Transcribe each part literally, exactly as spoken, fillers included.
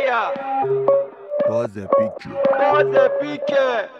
yeah. باز پیکه باز پیکه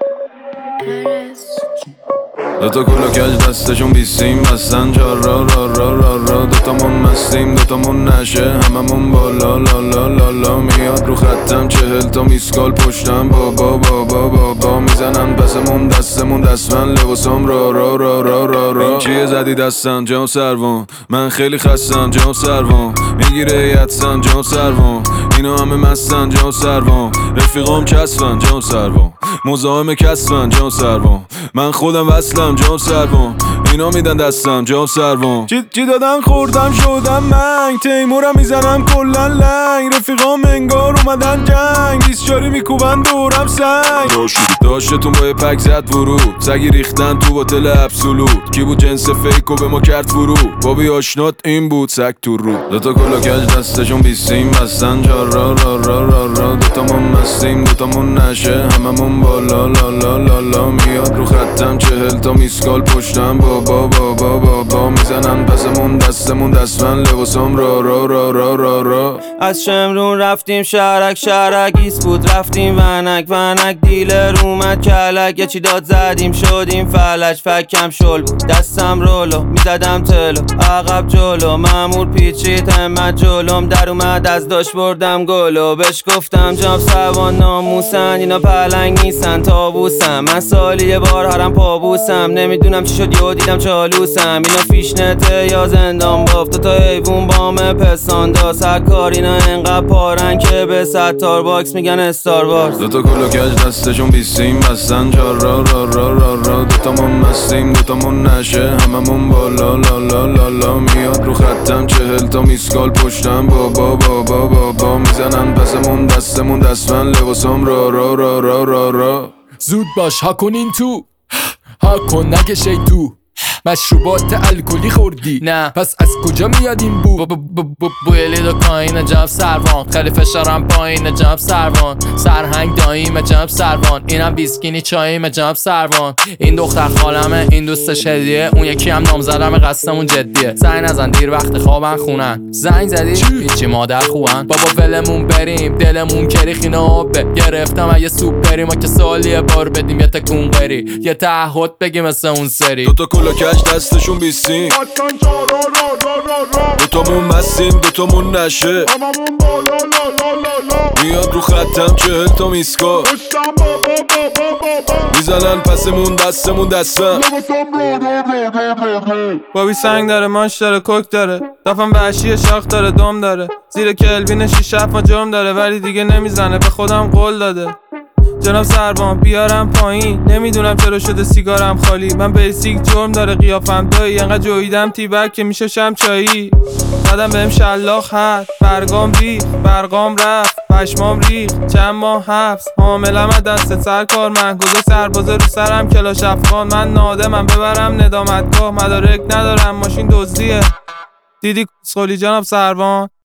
دوتا کلا کج دستشون بیستیم بستن جا را را را را را دوتامون مستیم دوتامون نشه هممون بالا لا لا لا لا میاد رو خطم چهل تا میسکال پشتم بابا بابا بابا میزنن پسمون دستمون دستمن لباسم را را را را را را این چیه زدی دستن جام سروان من خیلی خستم جام سروان میگیره یدسن جام سروان اینا همه مستن جام سروان رفیقام کسفن جام سروان مزاحم کسفن جام سروان من خودم وصلم جام سروان اینا میدن دستم جام سروان چی, چی دادن خوردم شدم منگ تیمورم میزنم کلن لنگ رفیقام انگار اومدن جنگ دیسچاری میکوبن دورم سنگ داشتتون با یه پک زد ورود سگی ریختن تو باتل ابسولوت کی بود جنس فیک و به ما کرد فرود بابی آشنات این بود سگ تو رو دوتا کلا کج دستشون بیستیم بستن جا را را را را را دوتامون مستیم دوتامون نشه هممون بالا لا لا لا لا میاد رو خطم چهل تا میسکال پشتم بابا بابا بابا میزنن پسمون دستمون دستمن لباسم را را را را را را از شمرون رفتیم شهرک شهرک ایست بود رفتیم ونک ونک دیلر اومد کلک یه چی داد زدیم شدیم فلج فکم شل بود دستم رولو میزدم تلو عقب جلو مامور پیچید همت جلوم در اومد از داشت بردم گلو بهش گفتم جام سوان ناموسن اینا پلنگ نیستن تابوسم من سالی یه بار هرم پابوسم نمیدونم چی شد یهو دیدم چالوسم اینا فیشنته یا زندان بافت دوتا حیوون بام پساندا سرکار اینا انقدر پارن که به ستار باکس میگن استار وارز دوتا کلا کج دستشون بیستیم بستن جا را را را را را دوتامون مستیم دوتامون نشه هممون بالا لا لا لا لا میاد رو خطم چهل تا میسکال پشتم بابا بابا بابا میزنن پسمون دستمون دستمن لباسم را را را را را را زود باش ها کنین تو ها کن نگه شیطو مشروبات الکلی خوردی نه پس از کجا میاد این بو بوی لیدو کاین جنب سروان خیلی فشارم پایین جنب سروان سرهنگ داییم جنب سروان اینم بیسکینی چاییم جنب سروان این دختر خالمه این دوستش هدیه اون یکی هم نامزدم قصدمون جدیه زنگ نزن دیر وقت خوابن خونن زنگ زدی هیچی مادر خوبن بابا ولمون بریم دلمون کریخینه آبه گرفتم اگه سوپ بریم ما که سالیه بار بدیم یه تکون قری یه تعهد بگیم مثل اون سری دوتا کلا کج دستشون بیستیم دوتامون مستیم دوتامون نشه میاد رو خطم چهل تا میسکا میزنن پسمون دستمون دستم بابی سنگ داره ماش داره کوک داره دافم وحشی شاخ داره دم داره زیر کلوین شیش هفت جرم داره ولی دیگه نمیزنه به خودم قول داده جناب سروان بیارم پایین نمیدونم چرا شده سیگارم خالی من بیسیک جرم داره قیافم دایی انقدر جویدم تیبک که میشه شم چایی دادم بهم شلاخ هست برگام ریخ برگام رفت پشمام ریخ چند ماه حبس حاملم از دست سرکار من گذاشت سربازه رو سرم کلاش افغان من نادمم ببرم ندامتگاه مدارک ندارم ماشین دزدیه دیدی کسخلی جناب سروان